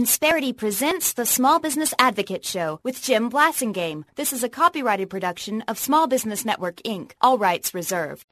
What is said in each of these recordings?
Insperity presents the Small Business Advocate Show with Jim Blasingame. This is a copyrighted production of Small Business Network, Inc. All rights reserved.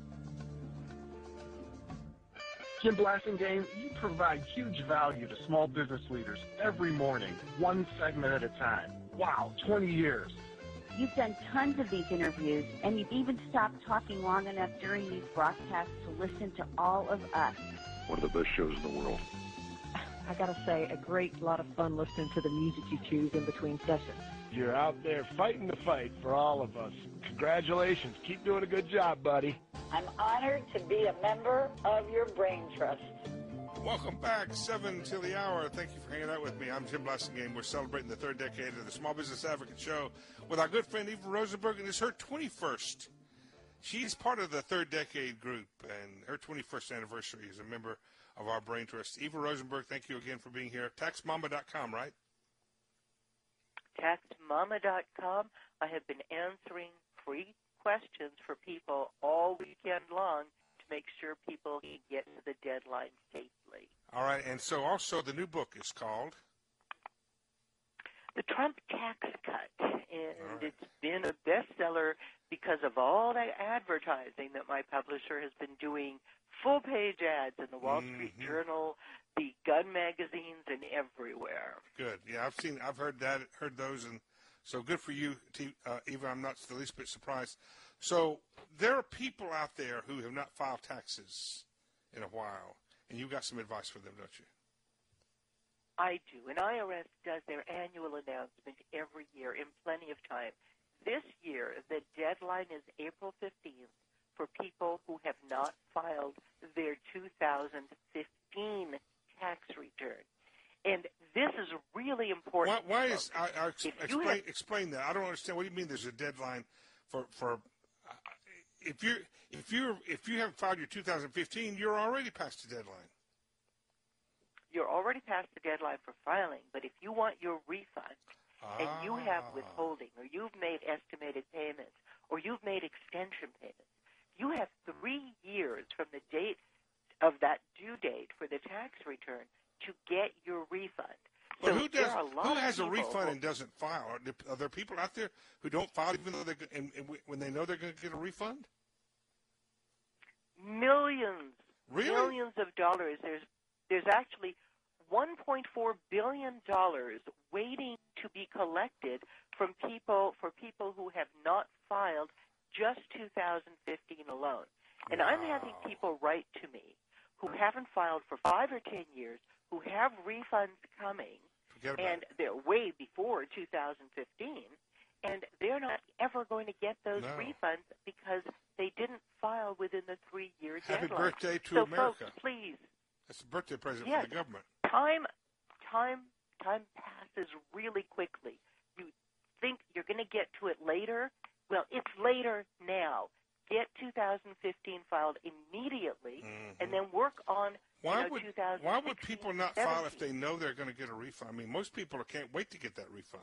Jim Blasingame, you provide huge value to small business leaders every morning, one segment at a time. Wow, 20 years. You've done tons of these interviews, and you've even stopped talking long enough during these broadcasts to listen to all of us. One of the best shows in the world. I gotta say, a great lot of fun listening to the music you choose in between sessions. You're out there fighting the fight for all of us. Congratulations. Keep doing a good job, buddy. I'm honored to be a member of your Brain Trust. Welcome back, 7 till the hour. Thank you for hanging out with me. I'm Jim Blasingame. We're celebrating the third decade of the Small Business Advocate Show with our good friend Eva Rosenberg, and it's her 21st. She's part of the third decade group, and her 21st anniversary is a member of our Brain Trust. Eva Rosenberg, thank you again for being here. TaxMama.com, right? TaxMama.com. I have been answering free questions for people all weekend long to make sure people can get to the deadline safely. All right, and so also the new book is called The Trump Tax Cut, and It's been a bestseller because of all the advertising that my publisher has been doing, full-page ads in the Wall Street Journal, the gun magazines, and everywhere. Good. Yeah, I've heard those, and so good for you, Eva. I'm not the least bit surprised. So there are people out there who have not filed taxes in a while, and you've got some advice for them, don't you? I do. And IRS does their annual announcement every year in plenty of time. This year, the deadline is April 15th for people who have not filed their 2015 tax return. And this is really important. Why is explain that? I don't understand. What do you mean there's a deadline for if you haven't filed your 2015, you're already past the deadline. You're already past the deadline for filing, but if you want your refund and you have withholding, or you've made estimated payments, or you've made extension payments, you have 3 years from the date of that due date for the tax return to get your refund. Well, who has a refund and doesn't file? Are there people out there who don't file even though when they know they're going to get a refund? Millions. Really? Millions of dollars. There's actually $1.4 billion waiting to be collected from people who have not filed just 2015 alone. And I'm having people write to me who haven't filed for 5 or 10 years, who have refunds coming, and they're way before 2015, and they're not ever going to get those refunds because they didn't file within the 3-year deadline. Happy birthday to so America. Folks, please. That's a birthday present Yes. for the government. Time passes really quickly. You think you're going to get to it later? Well, it's later now. Get 2015 filed immediately, and then work on 2016. Why would people not file if they know they're going to get a refund? I mean, most people can't wait to get that refund.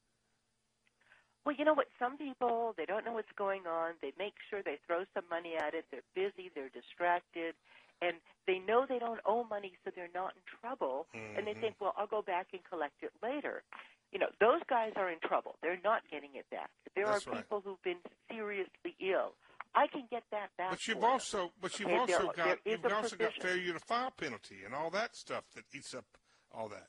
Well, you know what? Some people, they don't know what's going on. They make sure they throw some money at it. They're busy. They're distracted. And they know they don't owe money, so they're not in trouble. And they think, well, I'll go back and collect it later. You know, those guys are in trouble. They're not getting it back. There are people who've been seriously ill. I can get that back. But you've also got failure to file penalty and all that stuff that eats up all that.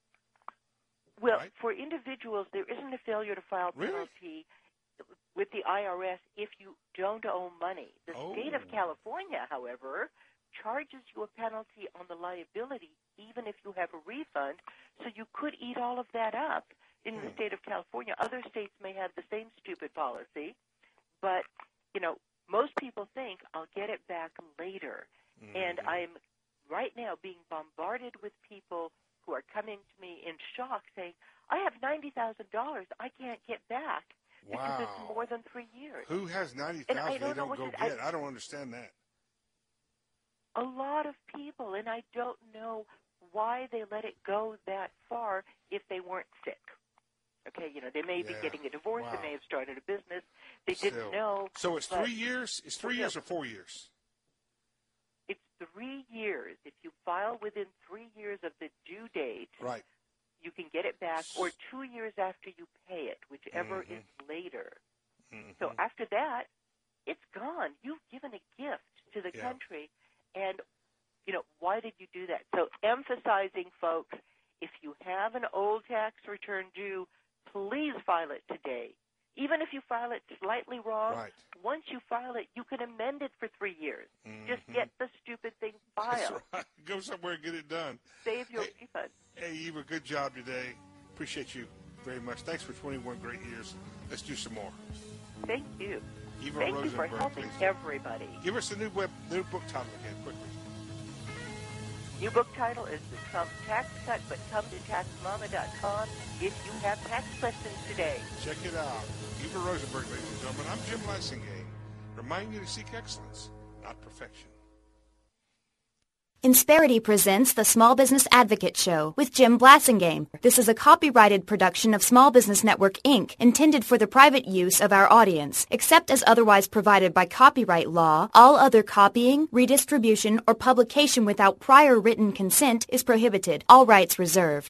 Well, for individuals, there isn't a failure to file penalty with the IRS if you don't owe money. The state of California, however, charges you a penalty on the liability even if you have a refund, so you could eat all of that up in the state of California. Other states may have the same stupid policy, but, you know, most people think I'll get it back later. And I'm right now being bombarded with people who are coming to me in shock saying, I have $90,000 I can't get back because it's more than 3 years. Who has $90,000 they don't go get? I don't understand that. A lot of people, and I don't know why they let it go that far if they weren't sick. Okay, you know, they may be getting a divorce, they may have started a business, they didn't know. So it's 3 years? It's 3 years or 4 years? It's 3 years. If you file within 3 years of the due date, you can get it back, or 2 years after you pay it, whichever is later. So after that, it's gone. You've given a gift to the country, and, why did you do that? So emphasizing, folks, if you have an old tax return due, please file it today. Even if you file it slightly wrong, once you file it, you can amend it for 3 years. Just get the stupid thing filed. That's right. Go somewhere and get it done. Save your refund. Hey, Eva, good job today. Appreciate you very much. Thanks for 21 great years. Let's do some more. Thank you. Eva Thank you for Rosenberg, helping please. everybody. Give us the new book title again, quickly. New book title is The Trump Tax Cut, but come to TaxMama.com if you have tax questions today. Check it out. Eva Rosenberg, ladies and gentlemen. I'm Jim Blasingame. Remind you to seek excellence, not perfection. Insperity presents the Small Business Advocate Show with Jim Blasingame. This is a copyrighted production of Small Business Network, Inc., intended for the private use of our audience. Except as otherwise provided by copyright law, all other copying, redistribution, or publication without prior written consent is prohibited. All rights reserved.